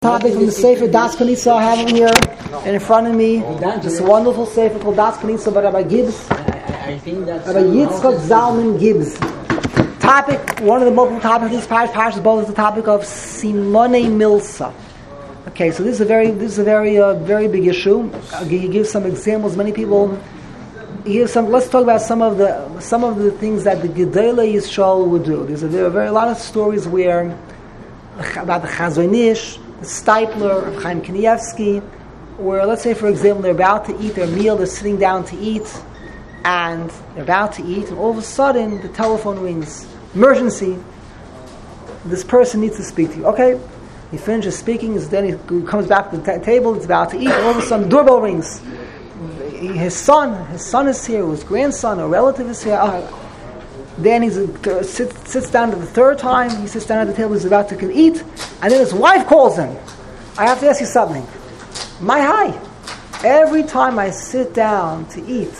Topic from the Sefer Das Kanitza I have over here in front of me. This wonderful Sefer called Das Kanitza by Rabbi Gibbs. Rabbi Yitzchak Zalman Gibbs. Topic, one of the multiple topics of this parish is both the topic of Simonei Milsa. Okay, so this is a very big issue. He gives some examples. Many people. Let's talk about some of the things that the Gedolei Yisrael would do. There's a lot of stories where about the Chazon Ish, the Steipler, of Chaim Kanievsky, where, let's say, for example, they're about to eat their meal, they're sitting down to eat, and they're about to eat, and all of a sudden, the telephone rings. Emergency. This person needs to speak to you. Okay. He finishes speaking, then he comes back to the table, he's about to eat, and all of a sudden, the doorbell rings. His son is here, his grandson, a relative is here. Then he sits down to the third time. He sits down at the table. He's about to eat, and then his wife calls him. I have to ask you something. Every time I sit down to eat,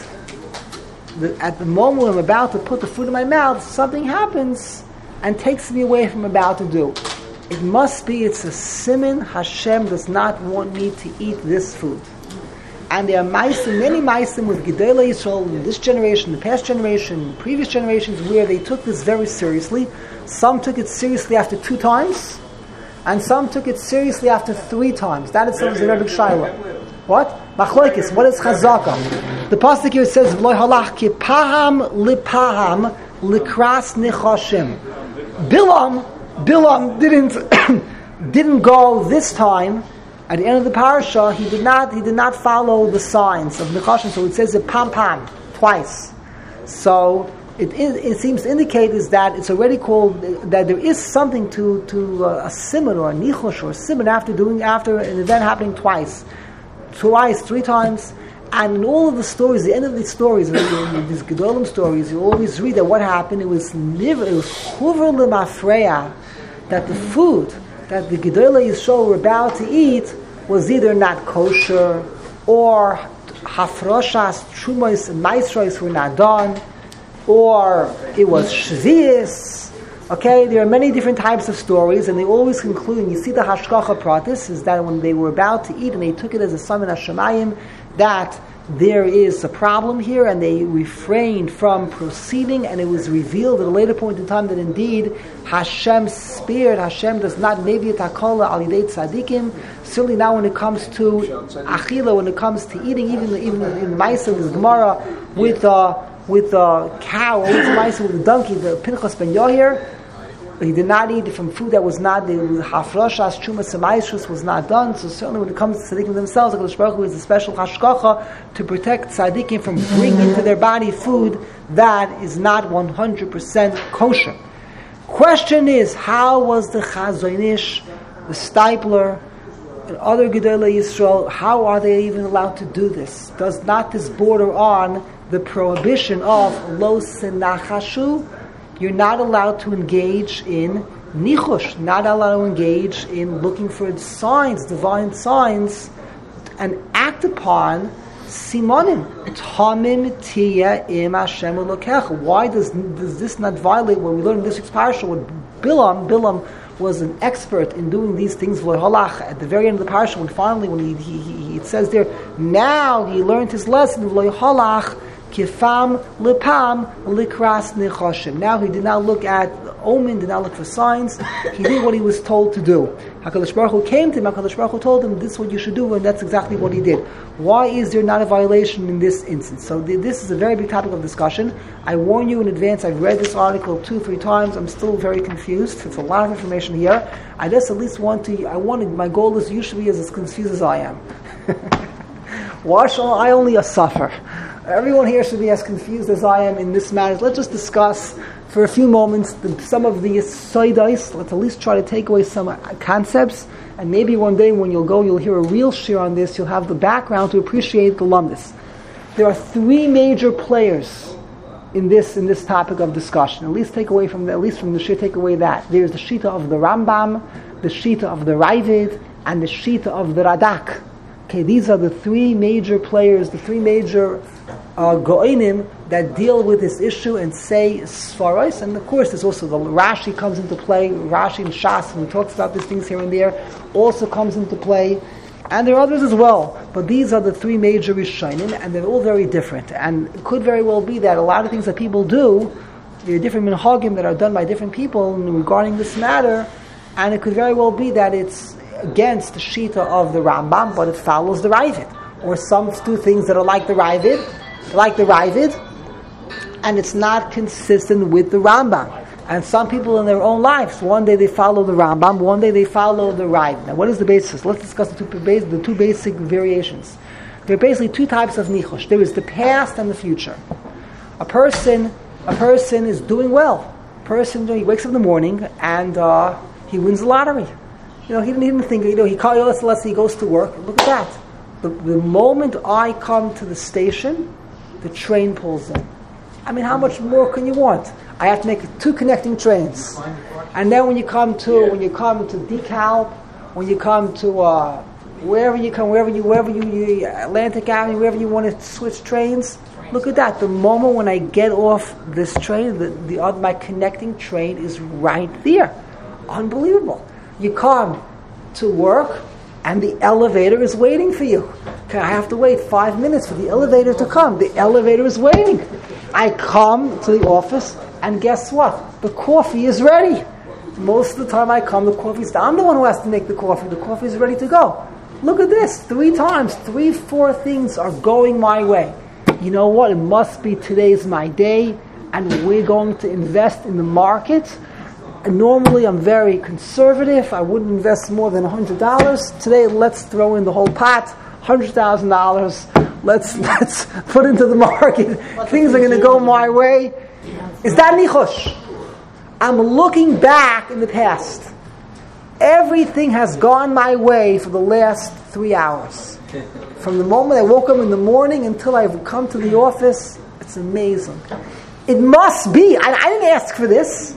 at the moment when I'm about to put the food in my mouth, something happens and takes me away from what I'm about to do. It must be it's a siman. Hashem does not want me to eat this food. And there are many maisim with Gedolei Yisrael in this generation, the past generation, previous generations, where they took this very seriously. Some took it seriously after 2 times, and some took it seriously after 3 times. That itself is a very big shayla. What? Machloikis. What is chazaka? The pasuk here says, "V'lo halach ki paham lipaham likras nechashim." Bilam didn't go this time. At the end of the parasha, he did not follow the signs of Nechashim, so it says it pam twice. So it seems to indicate is that it's already called that there is something to a siman or a nichosh or a siman after an event happening twice, 3 times. And in all of the stories, the end of these stories, these Gedolim stories, you always read that what happened. It was chuver lemafreya, that the food that the Gedolei Yisrael were about to eat was either not kosher, or hafroshas, trumos, and maisros were not done, or it was shvius. Okay, there are many different types of stories, and they always conclude, and you see the hashgacha pratis, is that when they were about to eat, and they took it as a saman hashemayim, that there is a problem here, and they refrained from proceeding, and it was revealed at a later point in time that indeed Hashem spared. Hashem does not neviat hakala al yidei tzadikim. Certainly now when it comes to achila, when it comes to eating, even in Maisa, this Gemara with a cow, always Maisa with a donkey, the Pinchas ben Yoher, he did not eat from food that was not, the hafrashas, chumas, and maishrus was not done. So certainly when it comes to tzaddikim themselves, HaKadosh Baruch Hu is a special hashgacha to protect tzaddikim from bringing into their body food that is not 100% kosher. Question is, how was the Chazon Ish, the Steipler, and other Gedolei Yisrael, how are they even allowed to do this? Does not this border on the prohibition of lo senachashu? You're not allowed to engage in nichush, not allowed to engage in looking for signs, divine signs, and act upon simonim. Tamim tiya im Hashem elokecha. Why does this not violate what we learned in this week's parasha with Bilam? Bilam was an expert in doing these things. At the very end of the parasha, when it says there, now he learned his lesson. Kifam lepam likras nechashim. Now he did not look at omen, did not look for signs. He did what he was told to do. HaKadosh Baruch Hu came to him. HaKadosh Baruch Hu told him, this is what you should do, and that's exactly what he did. Why is there not a violation in this instance? So this is a very big topic of discussion. I warn you in advance, I've read this article 2-3 times. I'm still very confused. It's a lot of information here. My goal is you should be as confused as I am. Why shall I only suffer? Everyone here should be as confused as I am in this matter. Let's just discuss for a few moments some of the yisodos. Let's at least try to take away some concepts, and maybe one day when you'll hear a real shir on this. You'll have the background to appreciate the lumdus. There are 3 major players in this topic of discussion. At least from the shir, take away that there's the shita of the Rambam, the shita of the Ravid, and the shita of the Radak. Okay, these are the 3 major players, the 3 major Go'inim that deal with this issue and say Svaros, and of course there's also the Rashi comes into play. Rashi and Shas, when he talks about these things here and there, also comes into play, and there are others as well. But these are the three major Rishonim, and they're all very different. And it could very well be that a lot of things that people do, there are different minhagim that are done by different people regarding this matter, and it could very well be that it's against the shita of the Rambam, but it follows the Ravid. Or some do things that are like the Ravid, and it's not consistent with the Rambam. And some people in their own lives, one day they follow the Rambam, one day they follow the Ravid. Now, what is the basis? Let's discuss the two basic variations. There are basically two types of nichush. There is the past and the future. A person is doing well. He wakes up in the morning and he wins the lottery. He didn't think. Let's say he goes to work. Look at that. The moment I come to the station, the train pulls in. I mean, how much more can you want? I have to make 2 connecting trains, and then when you come to DeKalb, when you come to wherever you Atlantic Avenue, wherever you want to switch trains. Look at that. The moment when I get off this train, my connecting train is right there. Unbelievable. You come to work, and the elevator is waiting for you. Okay, I have to wait 5 minutes for the elevator to come. The elevator is waiting. I come to the office, and guess what? The coffee is ready. Most of the time I come, I'm the one who has to make the coffee. The coffee is ready to go. Look at this. 3 times, 4 things are going my way. You know what? It must be today's my day, and we're going to invest in the market. And normally I'm very conservative. I wouldn't invest more than $100. Today, let's throw in the whole pot, $100,000. Let's put into the market. Things are going to go my way. Is that nichush? I'm looking back in the past. Everything has gone my way for the last 3 hours. From the moment I woke up in the morning until I've come to the office, it's amazing. It must be. I didn't ask for this.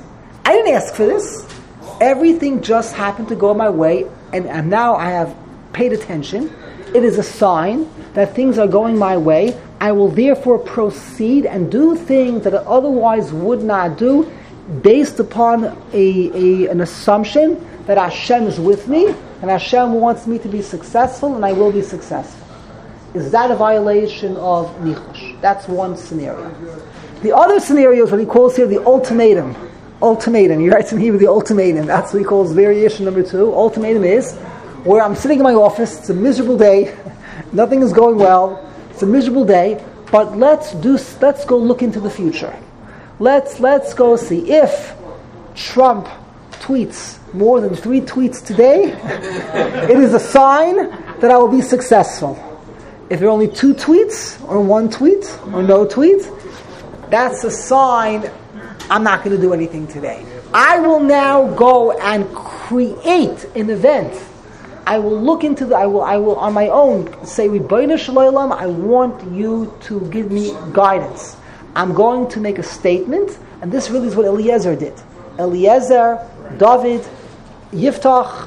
Everything just happened to go my way, and now I have paid attention. It is a sign that things are going my way. I will therefore proceed and do things that I otherwise would not do, based upon an assumption that Hashem is with me, and Hashem wants me to be successful, and I will be successful. Is that a violation of nichush? That's one scenario. The other scenario is what he calls here the ultimatum. He writes in Hebrew the ultimatum. That's what he calls variation number 2. Ultimatum is where I'm sitting in my office. It's a miserable day. Nothing is going well. It's a miserable day. But let's go look into the future. Let's go see if Trump tweets more than 3 tweets today. It is a sign that I will be successful. If there are only 2 tweets, or 1 tweet, or no tweet, that's a sign I'm not going to do anything today. I will now go and create an event. I will look into I will on my own say, Ribbono Shel Olam, I want you to give me guidance. I'm going to make a statement, and this really is what Eliezer did. Eliezer, David, Yiftach,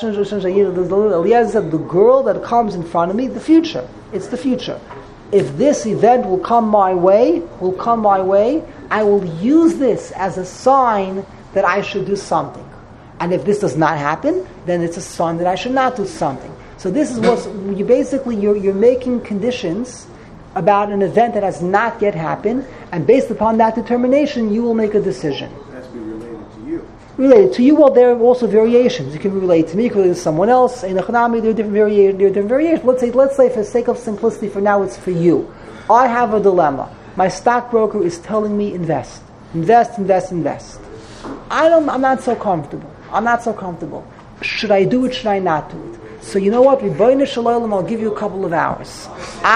Eliezer, the girl that comes in front of me, the future. It's the future. If this event will come my way, I will use this as a sign that I should do something. And if this does not happen, then it's a sign that I should not do something. So this is what you're making conditions about an event that has not yet happened, and based upon that determination, you will make a decision. It has to be related to you. Related to you, well, there are also variations. You can relate to me, you can relate to someone else. In Echanami, there are different variations. Let's say, for the sake of simplicity, for now, it's for you. I have a dilemma. My stockbroker is telling me invest. I'm not so comfortable. Should I do it? Should I not do it? So you know what? Ribbono Shel Olam, I'll give you a couple of hours.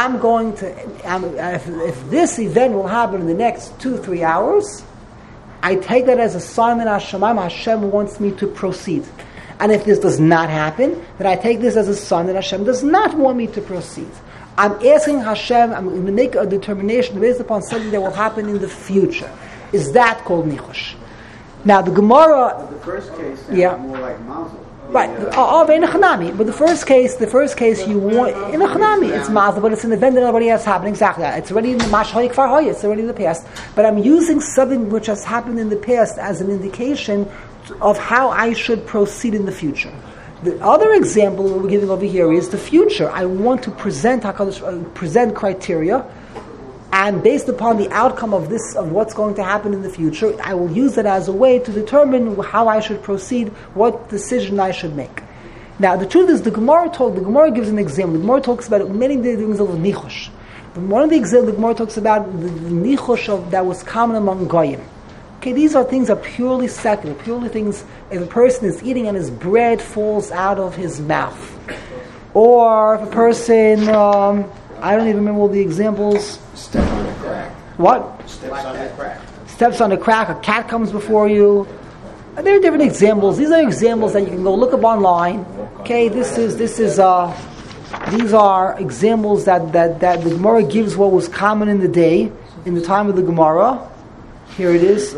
If this event will happen in the next 2-3 hours, I take that as a sign that Hashem wants me to proceed. And if this does not happen, then I take this as a sign that Hashem does not want me to proceed. I'm asking Hashem, I'm going to make a determination based upon something that will happen in the future. Is that called nichush? Now the Gemara... The first case sounds more like mazel. Right, in a chanami. But the first case you want in a chanami, it's mazel, but it's an event that already has happened. Exactly, it's already in the mashhay kfar hoy. It's already in the past. But I'm using something which has happened in the past as an indication of how I should proceed in the future. The other example we're giving over here is the future. I want to present present criteria. And based upon the outcome of what's going to happen in the future, I will use it as a way to determine how I should proceed, what decision I should make. Now, the truth is, the Gemara gives an example. The Gemara talks about many things of nichosh. One of the examples the Gemara talks about the nichosh that was common among goyim. Okay, these are things that are purely secular, purely things. If a person is eating and his bread falls out of his mouth, or if a person, I don't even remember all the examples. Step on a crack. What? Steps on a crack. Steps on a crack, a cat comes before you. There are different examples. These are examples that you can go look up online. Okay, these are examples that the Gemara gives what was common in the day, in the time of the Gemara. Here it is.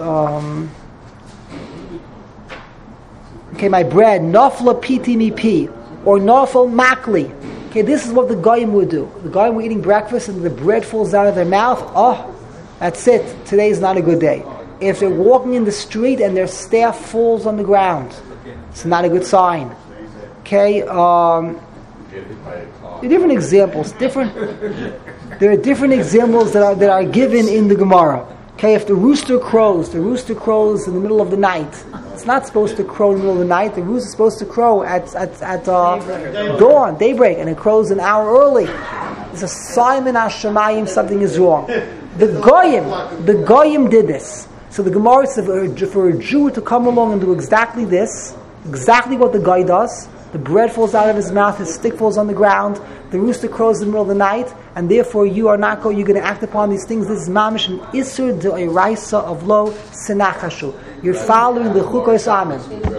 Okay, my bread, nafla piti mipi, or nafal makli. Okay, this is what the goyim would do. The goyim were eating breakfast and the bread falls out of their mouth. Oh, that's it. Today is not a good day. If they're walking in the street and their staff falls on the ground, it's not a good sign. Okay, there are different examples. There are different examples that are given in the Gemara. Okay, if the rooster crows in the middle of the night. It's not supposed to crow in the middle of the night. The rooster is supposed to crow at dawn, daybreak, and it crows an hour early. It's a Simon Hashemayim, something is wrong. The Goyim did this. So the Gemara says for a Jew to come along and do exactly this, exactly what the guy does, the bread falls out of his mouth, his stick falls on the ground, the rooster crows in the middle of the night, and therefore you're going to act upon these things. This is mamish and isur de'oraisa of lo senachashu. You're following the chukos amen.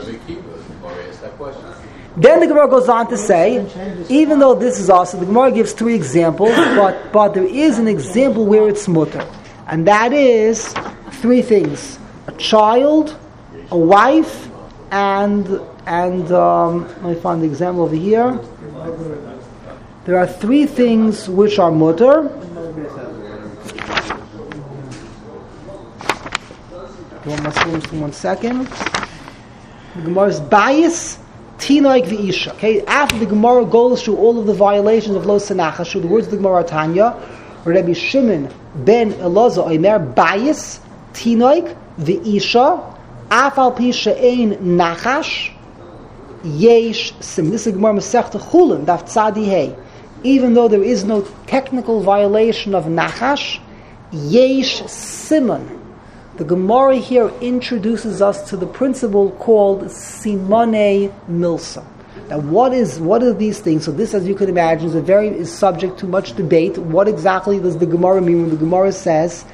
Then the Gemara goes on to say, even though this is also, the Gemara gives three examples, but there is an example where it's mutter, and that is three things: a child, a wife, and let me find the example over here. There are three things which are mutter. One second. The Gemara's bias, tinoik v'isha. Okay, after the Gemara goes through all of the violations of lo senachashu, the words of the Gemara are Tanya, Rabbi Shimon ben Elazar Omer bias, tinoik v'isha, afal pi she'ein nachash, yesh sim. This is the Gemara Masechta Chulin, daf tzadi hey. Even though there is no technical violation of nachash, yesh simon. The Gemara here introduces us to the principle called simone milsa. Now, what are these things? So this, as you can imagine, is subject to much debate. What exactly does the Gemara mean when the Gemara says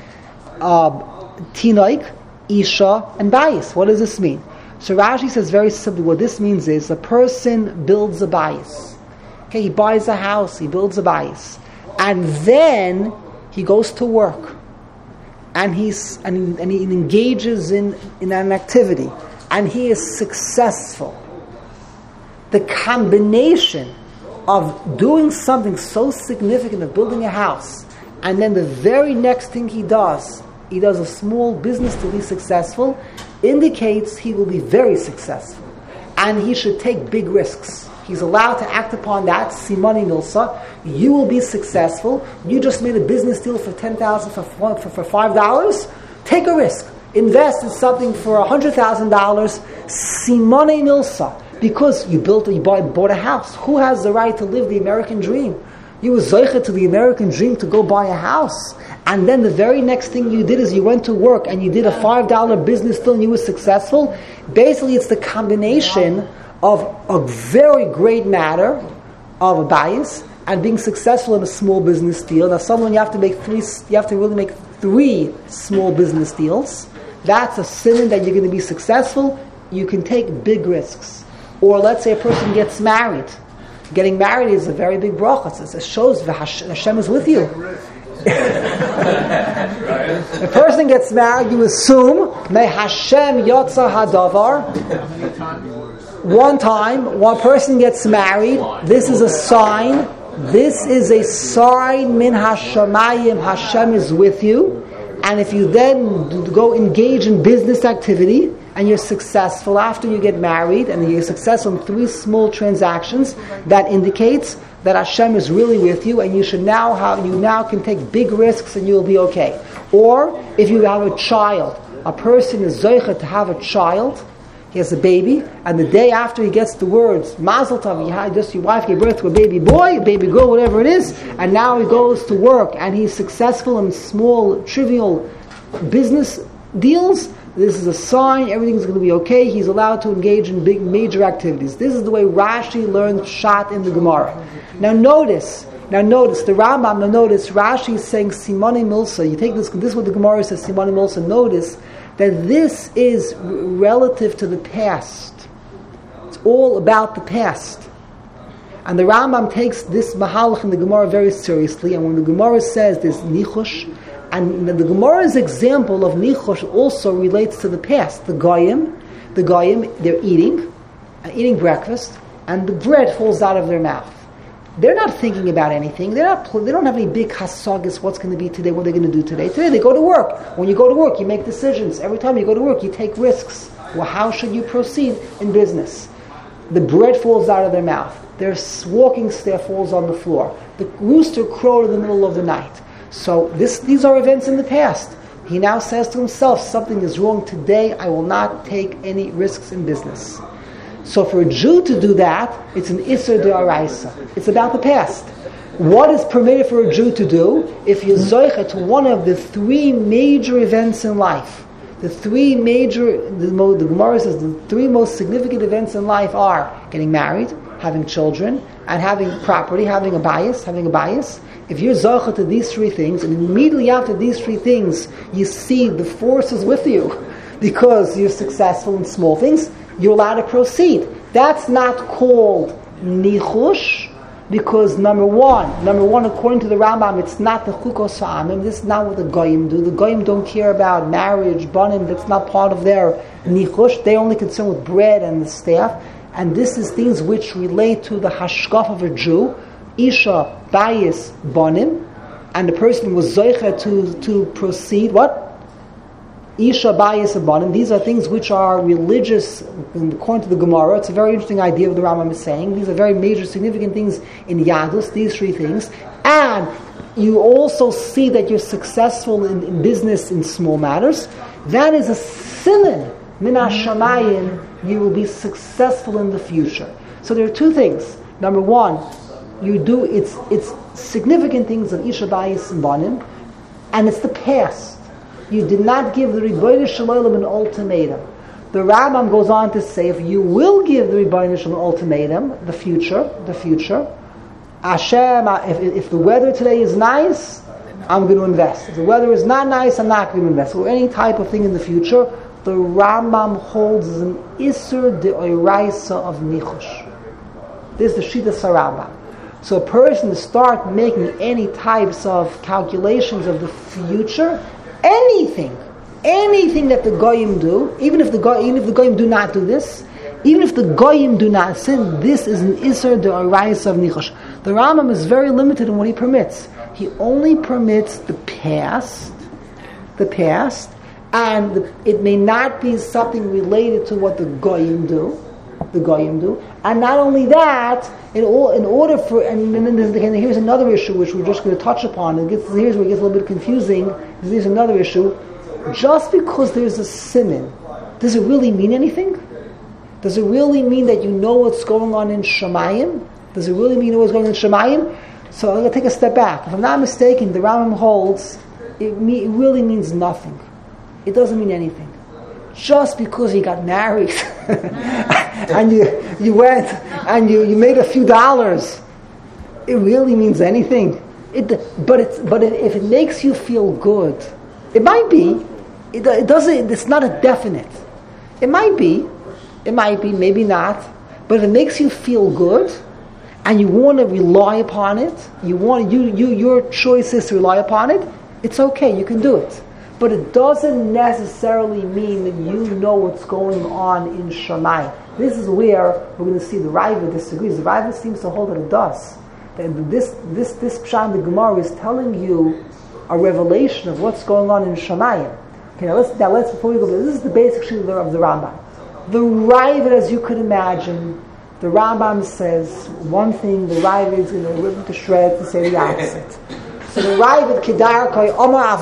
tinoik, isha, and bayis? What does this mean? So Rashi says very simply, what this means is a person builds a bayis. Okay, he buys a house, he builds a bayis, and then he goes to work. And he engages in an activity, and he is successful. The combination of doing something so significant, of building a house, and then the very next thing he does a small business to be successful, indicates he will be very successful, and he should take big risks. He's allowed to act upon that. Simoni milsa. You will be successful. You just made a business deal for $10,000 for $5. Take a risk. Invest in something for $100,000. Simoni milsa. Because you bought a house. Who has the right to live the American dream? You were zoichet to the American dream to go buy a house. And then the very next thing you did is you went to work and you did a $5 business deal and you were successful. Basically, it's the combination of a very great matter of a bias and being successful in a small business deal. Now, you have to really make three small business deals. That's a sin that you're going to be successful. You can take big risks. Or let's say a person gets married. Getting married is a very big bracha. It shows that Hashem is with you. A person gets married, you assume, May Hashem yotza hadavar. one time, one person gets married. This is a sign. This is a sign, min hashamayim, Hashem is with you. And if you then go engage in business activity, and you're successful after you get married, and you're successful in 3 small transactions, that indicates that Hashem is really with you, and you now can take big risks and you'll be okay. Or if you have a child, a person is zoicha to have a child, he has a baby, and the day after he gets the words, Mazel Tov, your wife gave birth to a baby boy, a baby girl, whatever it is, and now he goes to work, and he's successful in small, trivial business deals. This is a sign, everything's going to be okay. He's allowed to engage in big, major activities. This is the way Rashi learned Pshat in the Gemara. Now notice, the Rambam, Rashi is saying Simoni Milsa. You take this is what the Gemara says, Simoni Milsa. Notice that this is relative to the past. It's all about the past. And the Rambam takes this Mahalach in the Gemara very seriously. And when the Gemara says there's Nichush, and the Gemara's example of Nichosh also relates to the past. The Goyim, they're eating breakfast, and the bread falls out of their mouth. They're not thinking about anything. They don't have any big hasagas, what's going to be today, what they're going to do today. Today they go to work. When you go to work, you make decisions. Every time you go to work, you take risks. Well, how should you proceed in business? The bread falls out of their mouth. Their walking staff falls on the floor. The rooster crowed in the middle of the night. So these are events in the past. He now says to himself, something is wrong today, I will not take any risks in business. So for a Jew to do that, it's an Isser D'Oraisa. It's about the past. What is permitted for a Jew to do if he's zoicha to one of the 3 major events in life? The Gemara says the 3 most significant events in life are getting married, having children, and having property, having a bias. If you're zocha to these 3 things, and immediately after these 3 things, you see the force is with you because you're successful in small things, you're allowed to proceed. That's not called nichush, because number one, according to the Rambam, it's not the chukos ha'amim. This is not what the goyim do. The goyim don't care about marriage, banim. That's not part of their nichush. They only concern with bread and the staff. And this is things which relate to the hashkaf of a Jew. Isha, bayis, banim, and the person was zoicha to proceed. What? Isha, bayis, and banim. These are things which are religious, according to the Gemara. It's a very interesting idea of the Rambam is saying. These are very major, significant things in Yadus, these 3 things. And you also see that you're successful in business in small matters. That is a siman, min hashamayim, you will be successful in the future. So there are 2 things. Number 1, you do it's significant things of Isha Bayis and Banim, and it's the past. You did not give the Rebbeinu Shalom an ultimatum. The Rambam goes on to say, if you will give the Rebbeinu Shalom an ultimatum, the future, Hashem, if the weather today is nice, I'm going to invest. If the weather is not nice, I'm not going to invest. Or any type of thing in the future, the Rambam holds an Isur D'Oraisa of Nichush. This is the Shita Sarabam. So a person to start making any types of calculations of the future, anything that the Goyim do, even if the Goyim do not do this, even if the Goyim do not sin, this is an Isser D'Oraisa of Nichush. The Rambam is very limited in what he permits. He only permits the past, and it may not be something related to what the Goyim do, and not only that, in order for, and then here's another issue which we're just going to touch upon. Here's where it gets a little bit confusing. Here's another issue. Just because there's a siman, does it really mean anything? Does it really mean that you know what's going on in Shemayim? Does it really mean you know what's going on in Shemayim? So I'm going to take a step back. If I'm not mistaken, the Rambam holds it really means nothing. It doesn't mean anything. Just because you got married and you went and you made a few dollars, it really means anything. But if it makes you feel good, it might be. It doesn't. It's not a definite. It might be, maybe not. But if it makes you feel good, and you want to rely upon it, your choice is to rely upon it. It's okay. You can do it. But it doesn't necessarily mean that you know what's going on in Shamayim. This is where we're going to see the Raiva disagrees. The Raiva seems to hold that it does. That this Pshat in the Gemara is telling you a revelation of what's going on in Shamayim. Okay, now let's before we go, this is the basic shita of the Rambam. The Raiva, as you could imagine, the Rambam says one thing, the Raiva is going to rip it to shreds and say the opposite. So the Raiva, Kedar Koi, Omar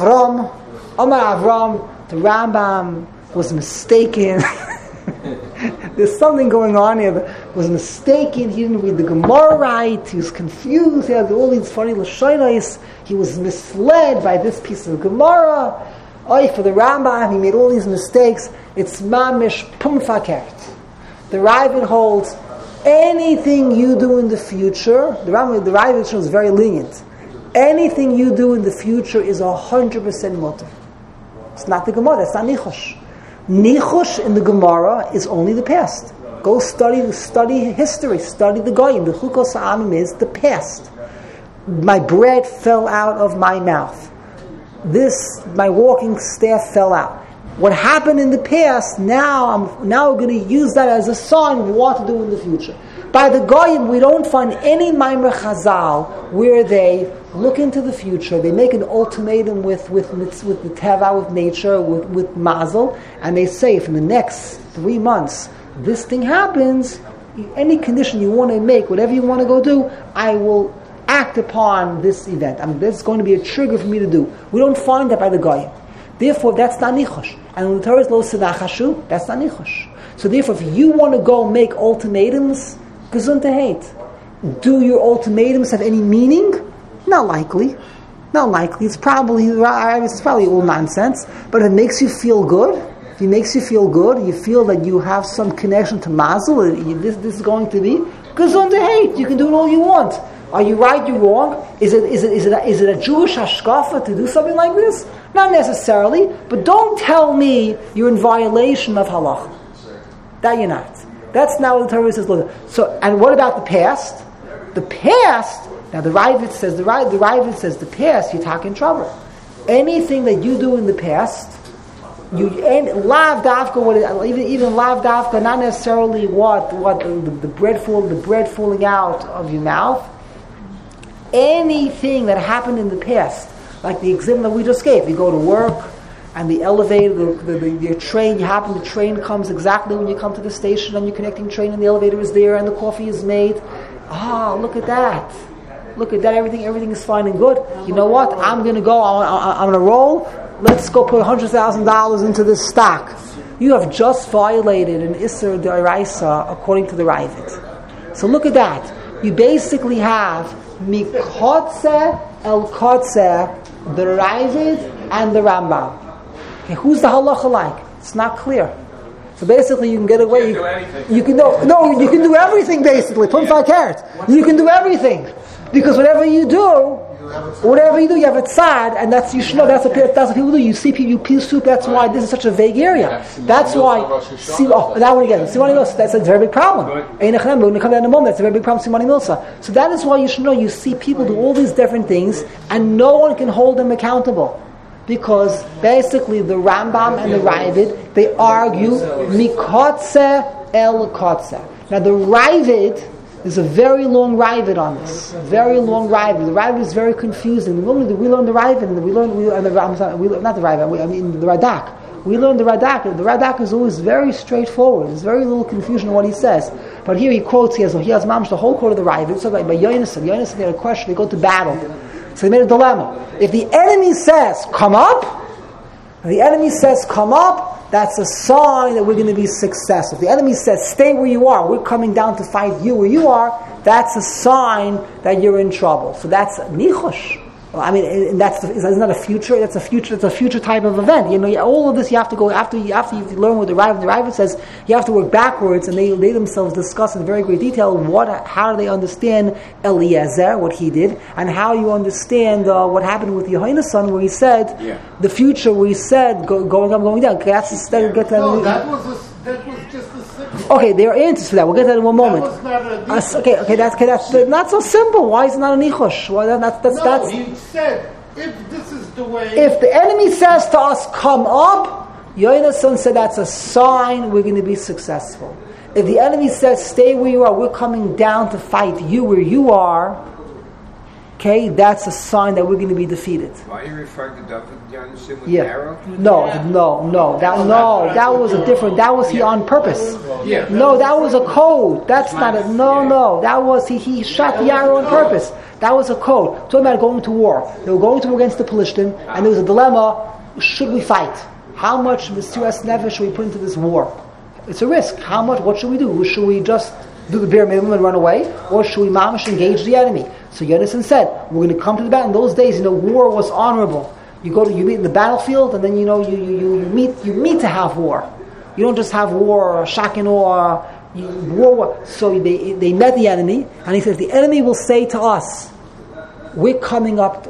Avram, the Rambam was mistaken. There's something going on here that was mistaken. He didn't read the Gemara right. He was confused. He had all these funny lashonos. He was misled by this piece of Gemara. For the Rambam, he made all these mistakes. It's mamish pumfakert. The Ravid holds anything you do in the future. The Ravid is very lenient. Anything you do in the future is 100% mutter. It's not the Gemara. That's not nichush. Nichush in the Gemara is only the past. Go study history, study the Goyim. The Chukos Ha'amim is the past. My bread fell out of my mouth. My walking staff fell out. What happened in the past, now we're going to use that as a sign of what to do in the future. By the Goyim, we don't find any Maimer Chazal where they look into the future. They make an ultimatum with the Teva, with nature, with Mazel, and they say, if in the next 3 months this thing happens, any condition you want to make, whatever you want to go do, I will act upon this event. That's going to be a trigger for me to do. We don't find that by the Goyim. Therefore, that's not nichush. And when the Torah is lo sedachashu, that's not nichush. So therefore, if you want to go make ultimatums, gesund to hate. Do your ultimatums have any meaning? Not likely. It's probably all nonsense. But if it makes you feel good, you feel that you have some connection to Mazel, this is going to be gesund to hate. You can do it all you want. Are you right? You're wrong. Is it a Jewish hashkafa to do something like this? Not necessarily. But don't tell me you're in violation of halacha. That you're not. That's not what the Torah says. So, and what about the past? The past. Now the Ravid says the past. You're talking trouble. Anything that you do in the past, lav dafka. Even lav dafka. Not necessarily what the bread falling out of your mouth. Anything that happened in the past, like the example that we just gave. You go to work, and the elevator, your train, the train comes exactly when you come to the station, and your connecting train, and the elevator is there, and the coffee is made. Look at that. Everything is fine and good. You know what? I'm going to go, I'm going to roll. Let's go put $100,000 into this stock. You have just violated an Isser D'Oraisa according to the Ravid. So look at that. You basically have Mikotze El Kotze, the Ravid and the Rambam. Okay, who's the halacha like? It's not clear. So basically, you can get away. You can do everything. Basically, you can do everything because whatever you do, you have a tzad, and that's you should know that's what people do. You see people, you peel soup. That's why this is such a vague area. That's why. That one again. Simani Milsa. That's a very big problem. We're going to come down in a moment. That's a very big problem. Simani Milsa. So that is why you should know. You see people do all these different things, and no one can hold them accountable. Because basically the Rambam and the Ravid, they argue mikotze el kotze. Now the Ravid, there's a very long Ravid on this. Very long Ravid. The Ravid is very confusing. We learn the Ravid, and the Radak. We learn the Radak. The Radak is always very straightforward. There's very little confusion in what he says. But here he quotes, he has mamish the whole quote of the Ravid. So like by Yonasan had a question, they go to battle. So they made a dilemma. If the enemy says, come up, that's a sign that we're going to be successful. If the enemy says, stay where you are, we're coming down to fight you where you are, that's a sign that you're in trouble. So that's nichush. Isn't that a future? That's a future type of event. All of this you have to go after you learn what the Ravid says. You have to work backwards, and they themselves discuss in very great detail how do they understand Eliezer, what he did, and how you understand what happened with Yohaina's son, where he said the future, where he said going up, going down. Okay, that was just a simple. Okay, there are answers for that. We'll get that in one moment. That's not so simple. Why is it not a nichush? He said, if this is the way. If the enemy says to us, come up, Yonason said that's a sign we're going to be successful. If the enemy says, stay where you are, we're coming down to fight you where you are, okay, that's a sign that we're going to be defeated. Why are you referring to David Yonason with Yeah. arrow? No, that was a different, that was he on purpose. Yeah. No, that was a code. That's not a, no, that was, he shot the arrow on purpose. That was a code. Talking about going to war. They were going to war against the Palestinians, and there was a dilemma, should we fight? How much Mesiras Nefesh should we put into this war? It's a risk. How much, what should we do? Should we just do the bare minimum and run away? Or should we mamish engage the enemy? So Yonason said, we're going to come to the battle. In those days, war was honorable. You meet in the battlefield, and then you meet to have war. You don't just have war, shakin or war. So they met the enemy, and he says the enemy will say to us, "We're coming up.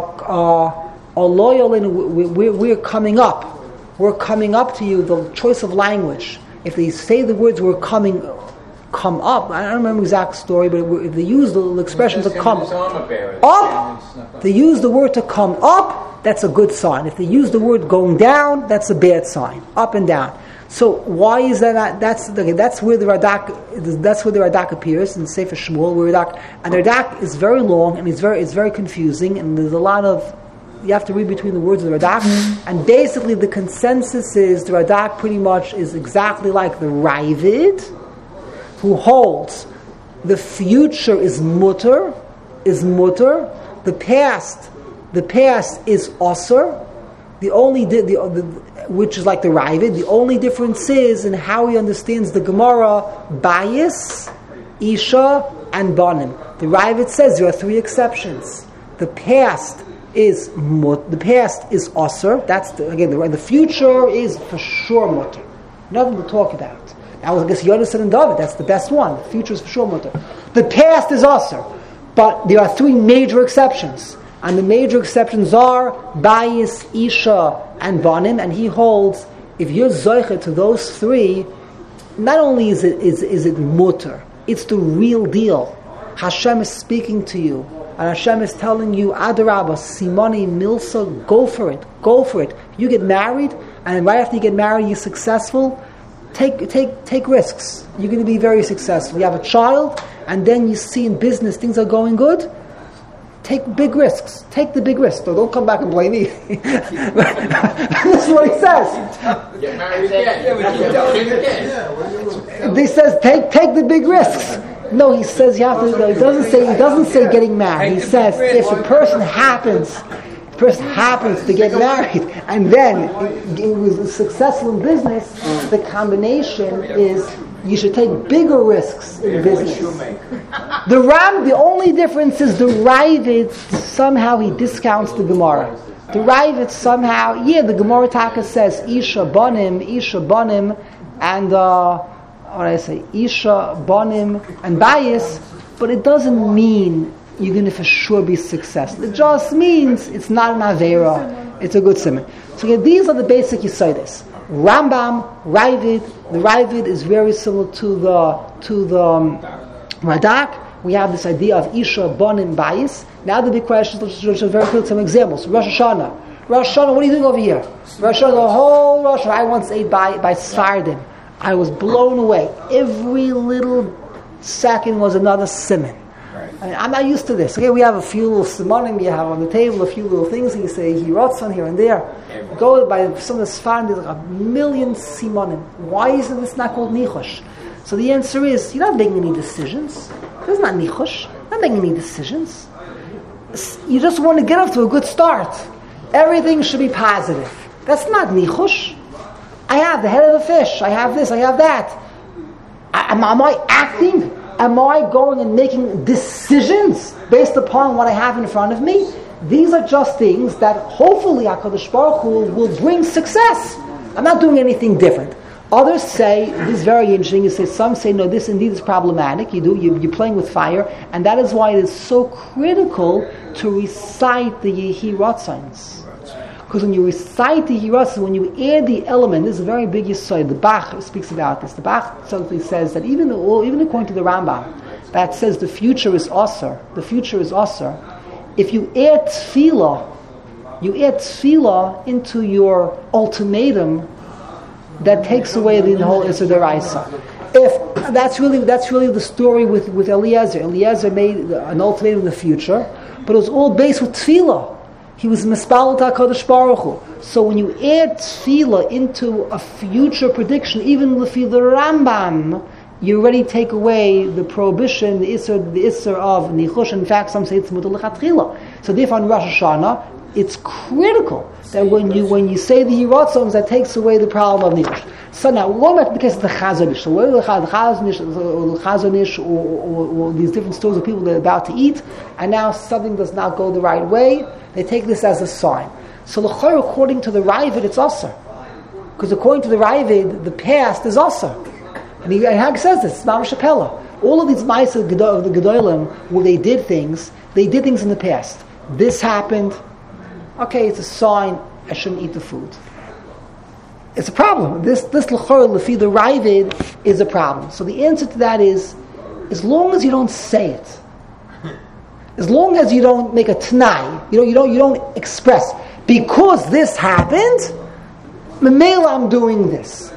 We're coming up. We're coming up to you." The choice of language. If they say the words "we're come up," I don't remember the exact story, but if they use the expression to come up, they use the word to come up, that's a good sign. If they use the word going down, that's a bad sign. Up and down. So why is that? That's where the Radak appears in Sefer Shmuel. And the Radak is very long and it's very confusing, and there's a lot of, you have to read between the words of the Radak. And basically the consensus is the Radak pretty much is exactly like the Ravid, who holds the future is mutter, the past is osir, which is like the Ravid. The only difference is in how he understands the Gemara, bayis, isha, and banim. The Ravid says there are three exceptions. The past is osir. That's the future is for sure mutter. Nothing to talk about. That was, I guess, Yonason and David. That's the best one. The future is for sure mutter. The past is osir. But there are three major exceptions. And the major exceptions are bayis, isha, and banim. And he holds, if you're zoicha to those three, not only is it mutter, it's the real deal. Hashem is speaking to you. And Hashem is telling you, Adarabba, Simoni, Milsa, go for it. You get married, and right after you get married, you're successful. Take risks. You're going to be very successful. You have a child, and then you see in business things are going good. Take big risks. Take the big risks. So don't come back and blame me. This is what he says. Get married again. He says, take the big risks. No, he says you have to. No, he doesn't say getting married. He says if a person happens to get married and then he was successful in business, the combination is you should take bigger risks in business. The only difference is the Ravid somehow he discounts the Gemara. The Ravid somehow, the Gemara Taka says Isha Banim, and Isha Banim and Bayis, but it doesn't mean you're going to for sure be successful. It just means it's not an Aveira, it's a good simon. So these are the basic Yisaitis. Rambam, Ravid. The Ravid is very similar to the Radak. We have this idea of Isha, Banim, Bayis. Now the big question is, very clear, some examples. Rosh Hashanah, what are you doing over here? Rosh Hashanah, the whole Rosh Hashanah, I once ate by Sfardim. I was blown away. Every little second was another simon. Right. I mean, I'm not used to this. Okay, we have a few little simonim, you have on the table a few little things, and you say, he wrote on here and there. Go by some of the Sfarim, there's like 1 million simonim. Why isn't this not called nichosh? So the answer is, you're not making any decisions. It's not nichosh. You're not making any decisions. You just want to get off to a good start. Everything should be positive. That's not nichosh. I have the head of the fish. I have this. I have that. Am I acting? Am I going and making decisions based upon what I have in front of me? These are just things that hopefully HaKadosh Baruch Hu will bring success. I'm not doing anything different. Others say, this is very interesting, some say, no, this indeed is problematic. You're playing with fire, and that is why it is so critical to recite the Yehi Ratzons. Because when you recite the Yehi, when you add the element, this is a very big yesod. The Bach speaks about this. The Bach simply says that even according to the Rambam, that says the future is osir. The future is osir. If you add tefillah you add tefillah into your ultimatum, that takes away the whole Issa Deraisa. If that's really the story with Eliezer. Eliezer made an ultimatum in the future, but it was all based with tefillah. He was mispalel HaKadosh Baruch Hu. So when you add tefillah into a future prediction, even lefi the Rambam, you already take away the prohibition, the Isser of Nichush. In fact, some say it's mutar lechatchila. So therefore on Rosh Hashanah, it's critical that when you say the Yiratzons, that takes away the problem of Nichush. So now, what about because of the Chazon Ish? So whether the Chazon Ish or these different stories of people that are about to eat, and now something does not go the right way, they take this as a sign. So l'chayr, according to the Ravid, it's Asr. Because according to the Ravid, the past is Asr. And Hag says this, it's Mamash Shapela. All of these Ma'aseh of the Gedolim, where they did things in the past. This happened, okay, it's a sign, I shouldn't eat the food. It's a problem. This l'chor lefi the Ravid is a problem. So the answer to that is, as long as you don't say it, as long as you don't make a t'nai, you don't express, because this happened, memela I'm doing this.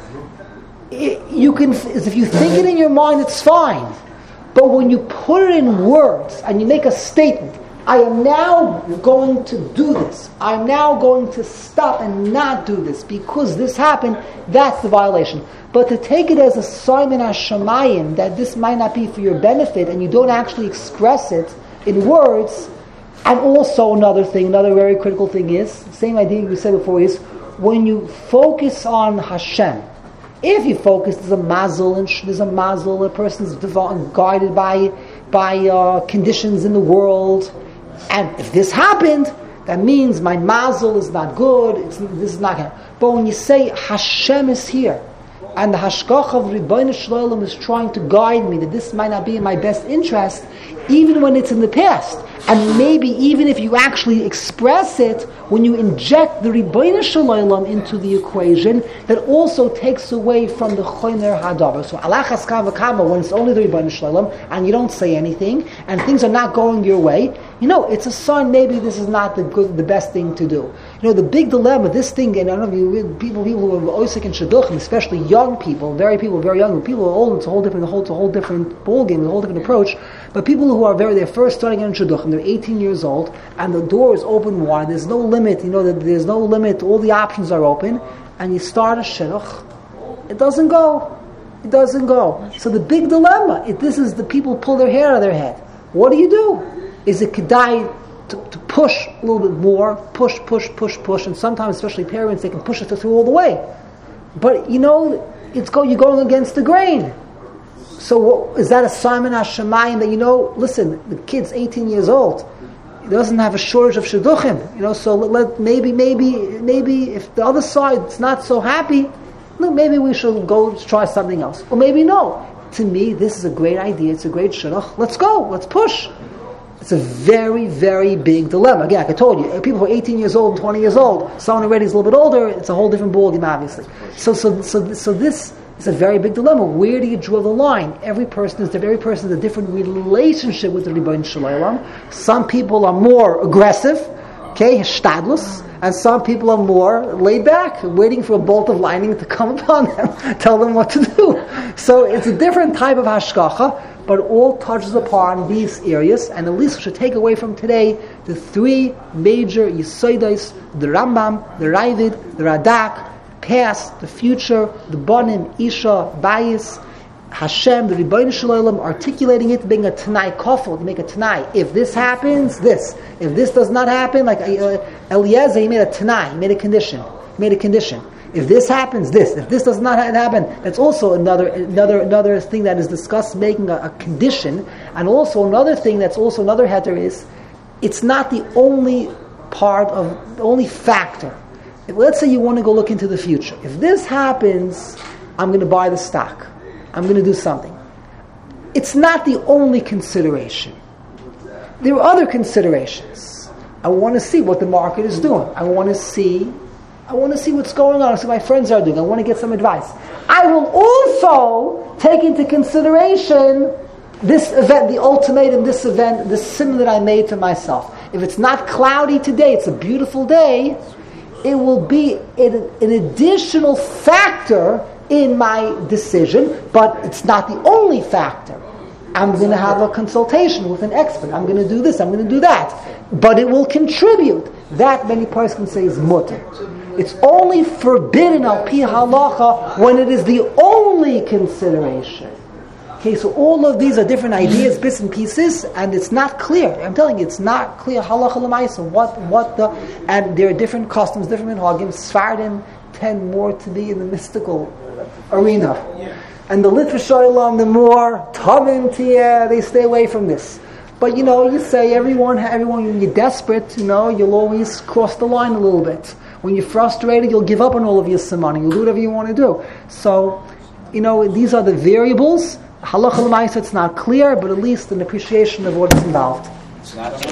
You can, if you think it in your mind, it's fine. But when you put it in words and you make a statement, I am now going to do this. I'm now going to stop and not do this because this happened, that's the violation. But to take it as a Simon HaShamayim, that this might not be for your benefit and you don't actually express it in words, and also another very critical thing is, the same idea we said before, is when you focus on Hashem. If you focus, there's a mazel, a person's guided by conditions in the world, and if this happened, that means my mazel is not good, this is not good. But when you say Hashem is here, and the Hashgacha of Ribbono Shel Olam is trying to guide me, that this might not be in my best interest, even when it's in the past, and maybe even if you actually express it, when you inject the Ribbono Shel Olam into the equation, that also takes away from the Choiner Hadavar. So Allah Chaskam V'Kama, when it's only the Ribbono Shel Olam, and you don't say anything, and things are not going your way, it's a sign maybe this is not the best thing to do. The big dilemma, this thing, and I don't know if you read people who are Oisik and Shidduchim, especially young people, very young, people who are old, it's a whole different ballgame, a whole different approach. But people who are they're first starting in Shidduchim, they're 18 years old, and the door is open wide, there's no limit, there's no limit, all the options are open, and you start a Shidduch, it doesn't go. So the big dilemma, this is the people pull their hair out of their head. What do you do? Is it kedai to push a little bit more, push, and sometimes, especially parents, they can push it through all the way. But you're going against the grain. So is that a Simon HaShamayim that listen, the kid's 18 years old, he doesn't have a shortage of shidduchim, so maybe if the other side's not so happy, maybe we should go try something else. Or maybe no. To me, this is a great idea, it's a great shidduch, let's go, let's push. It's a very, very big dilemma. Again, like I told you, people who are 18 years old and 20 years old, someone already is a little bit older, it's a whole different ballgame, obviously. So this is a very big dilemma. Where do you draw the line? Every person has a different relationship with the Ribbono Shel Olam. Some people are more aggressive, hishtadlus, and some people are more laid back, waiting for a bolt of lightning to come upon them, tell them what to do. So it's a different type of hashgacha, but all touches upon these areas, and at least we should take away from today the three major Yisodos, the Rambam, the Ravid, the Radak, past, the future, the Banim, Isha, Bayis, Hashem, the Ribbono Shel Olam, articulating it, being a Tanai Kofel, to make a Tanai. If this happens, this. If this does not happen, like Eliezer, he made a Tanai, he made a condition. If this happens, this. If this does not happen, that's also another thing that is discussed, making a condition. And also another thing that's also another heter is, it's not the only factor. Let's say you want to go look into the future. If this happens, I'm going to buy the stock. I'm going to do something. It's not the only consideration. There are other considerations. I want to see what the market is doing. I want to see what's going on. I see what my friends are doing. I want to get some advice. I will also take into consideration this event, the ultimatum, this event, the sim that I made to myself. If it's not cloudy today, it's a beautiful day, it will be an additional factor in my decision, but it's not the only factor. I'm going to have a consultation with an expert. I'm going to do this, I'm going to do that. But it will contribute. That many persons can say is mutter. It's only forbidden al pi halacha when it is the only consideration. Okay, so all of these are different ideas, bits and pieces, and it's not clear. I'm telling you, it's not clear halacha l'maisa. And there are different customs, different minhagim. Sfardim tend more to be in the mystical arena. And the Litvish Olam, the more Tamim Tiyeh, they stay away from this. But you say everyone, when you're desperate, you'll always cross the line a little bit. When you're frustrated, you'll give up on all of your simani. You'll do whatever you want to do. So, these are the variables. Halacha l'maisa, it's not clear, but at least an appreciation of what is involved.